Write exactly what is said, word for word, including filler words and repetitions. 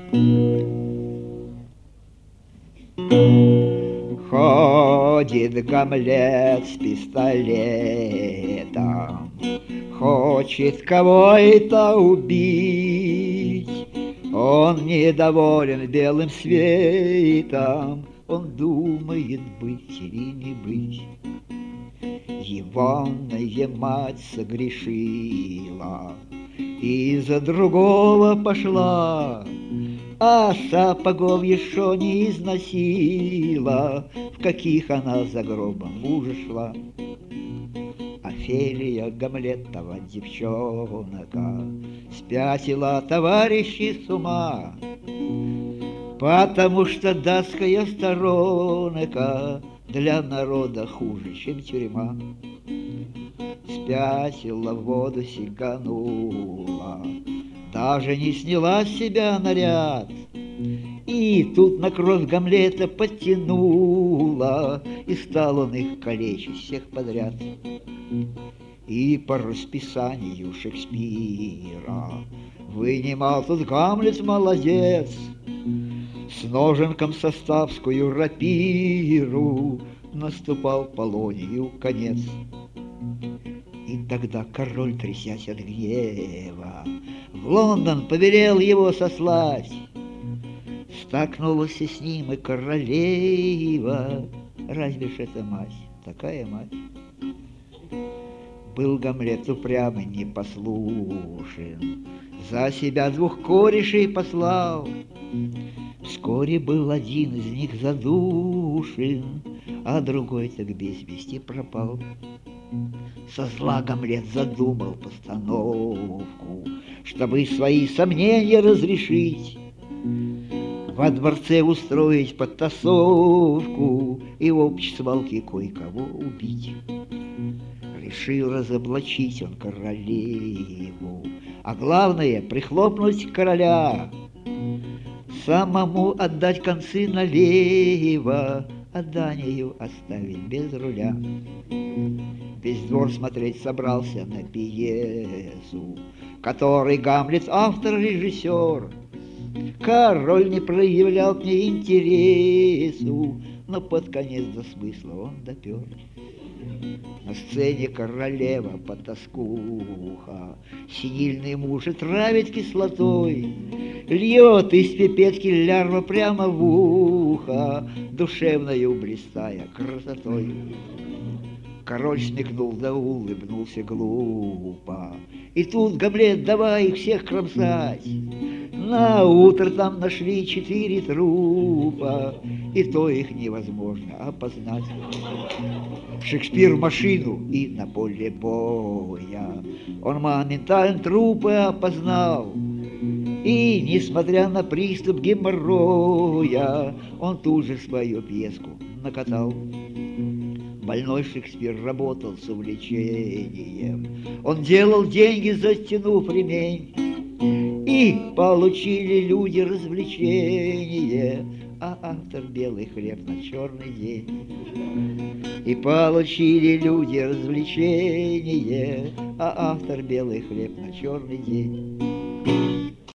Ходит Гамлет с пистолетом, хочет кого-то убить. Он недоволен белым светом, он думает, быть или не быть. Егоная мать согрешила и за другого пошла, а сапогов еще не износила, в каких она за гробом мужа шла. Офелия Гамлетова девчонка спятила товарищи с ума, потому что датская сторонка для народа хуже, чем тюрьма. Спятила, в воду сиганула, даже не сняла с себя наряд. И тут на кровь Гамлета подтянула, и стал он их калечить всех подряд. И по расписанию Шекспира вынимал тут Гамлет молодец, с ноженком составскую рапиру наступал Полонию конец. И тогда король, трясясь от гнева, в Лондон повелел его сослать. Столкнулась с ним и королева, разве ж это мать, такая мать. Был Гамлет упрямый, непослушен, за себя двух корешей послал. Вскоре был один из них задушен, а другой так без вести пропал. Со зла Гамлет задумал постановку, чтобы свои сомнения разрешить, во дворце устроить подтасовку и в общей свалке кое-кого убить. Решил разоблачить он королеву, а главное прихлопнуть короля, самому отдать концы налево, а Данию оставить без руля. Весь двор смотреть собрался на пьесу, которой Гамлет автор-режиссер. Король не проявлял к ней интересу, но под конец до смысла он допер. На сцене королева потаскуха синильный муж и травит кислотой, льет из пипетки лярва прямо в ухо, душевною блистая красотой. Король смекнул да улыбнулся глупо, и тут Гамлет давай их всех кромсать. На утро там нашли четыре трупа, и то их невозможно опознать. Шекспир в машину и на поле боя он моментально трупы опознал. И, несмотря на приступ геморроя, он тут же свою пьеску накатал. Больной Шекспир работал с увлечением, он делал деньги, затянув ремень, и получили люди развлечение, а автор белый хлеб на черный день. И получили люди развлечение, а автор белый хлеб на черный день.